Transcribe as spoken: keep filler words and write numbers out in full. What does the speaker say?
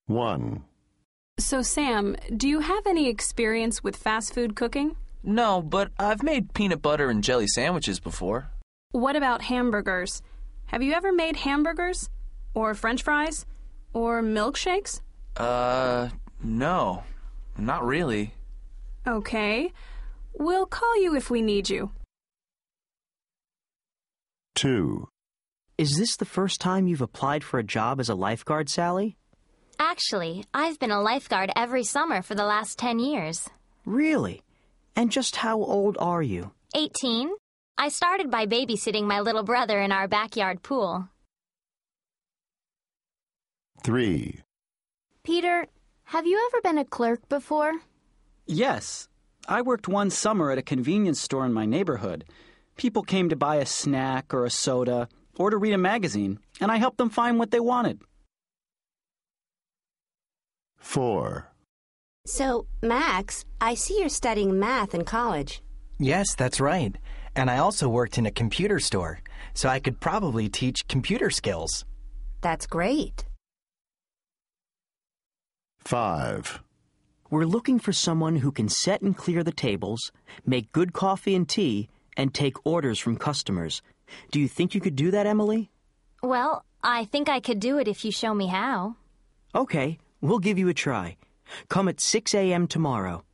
one. So, Sam, do you have any experience with fast food cooking? No, but I've made peanut butter and jelly sandwiches before. What about hamburgers? Have you ever made hamburgers? Or French fries? Or milkshakes? Uh, no. Not really. Okay. We'll call you if we need you. two. Is this the first time you've applied for a job as a lifeguard, Sally? Actually, I've been a lifeguard every summer for the last ten years. Really? And just how old are you? eighteen. I started by babysitting my little brother in our backyard pool. three. Peter, have you ever been a clerk before? Yes. I worked one summer at a convenience store in my neighborhood. People came to buy a snack or a soda or to read a magazine, and I helped them find what they wanted. four. So, Max, I see you're studying math in college. Yes, that's right. And I also worked in a computer store, so I could probably teach computer skills. That's great. five. We're looking for someone who can set and clear the tables, make good coffee and tea, and take orders from customers. Do you think you could do that, Emily? Well, I think I could do it if you show me how. Okay, we'll give you a try. Come at six a.m. tomorrow.